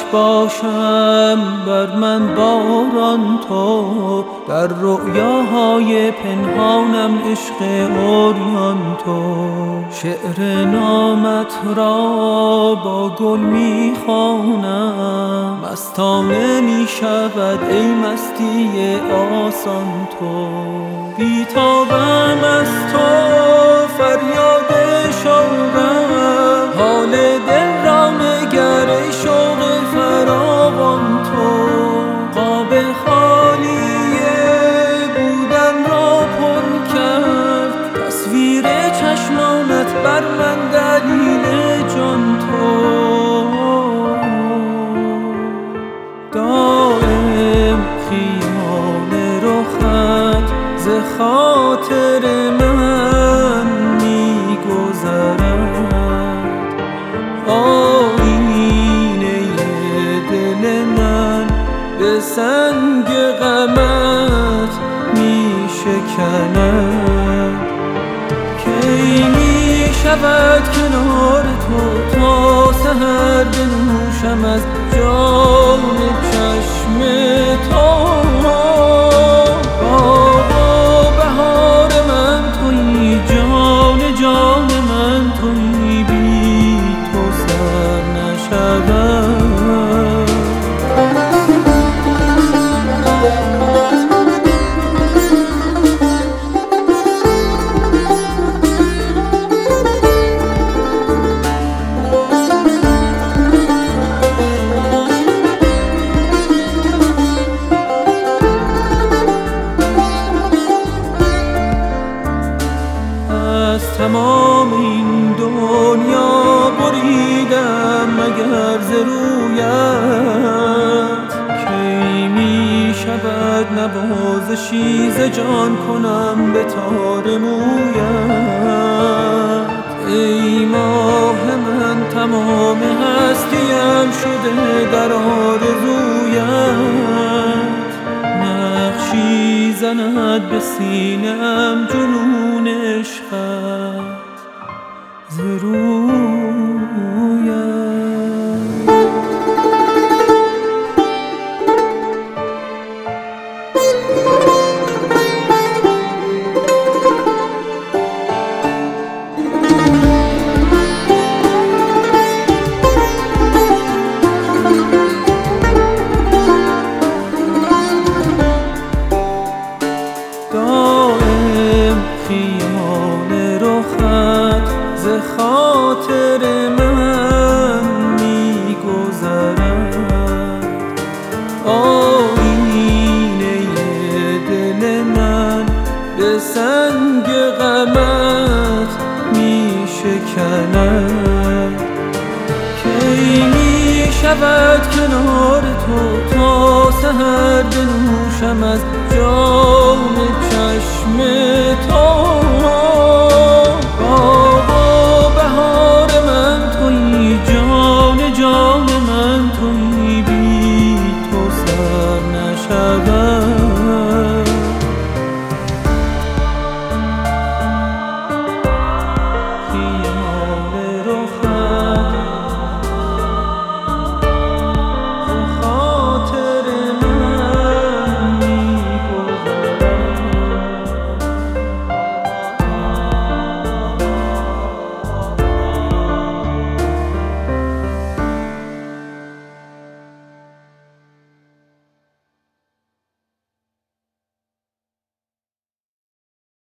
باشم بر من باران تو، در رؤیاهای پنهانم عشق عریان تو. شعر نامت را با گل می خوانم، مستانه می شود ای مستی آسان تو. بیتابم از تو فریاد شوقم، حال دل را نگر ای شوق فراوان تو. قاب خالی بودن را پر کرد، تصویر چشمانت بر من دلیل جان تو. دائم خیال رخت ز خاطر من می گذرد، آینه دل من به سنگ غمت می شکند. کی می شود کنار تو تا سحر بنوشم از جام چشم تو. بابا بهار من تویی، جان جان من تویی، بی تو سر نشود. از تمام این دنیا بریدم مگر ز رویت، کی می شود نوازشی ز جان کنم به تار مویت. ای ماه من تمام هستیم شده در آرزویت، نقشی زند به سینه‌ام جنون عشقت ز رویت. دائم خیال رخت ز خاطر من می گذرد، آینه دل من به سنگ غمت می شکند. کی می شود کنار تو تا سحر بنوشم از جام چشم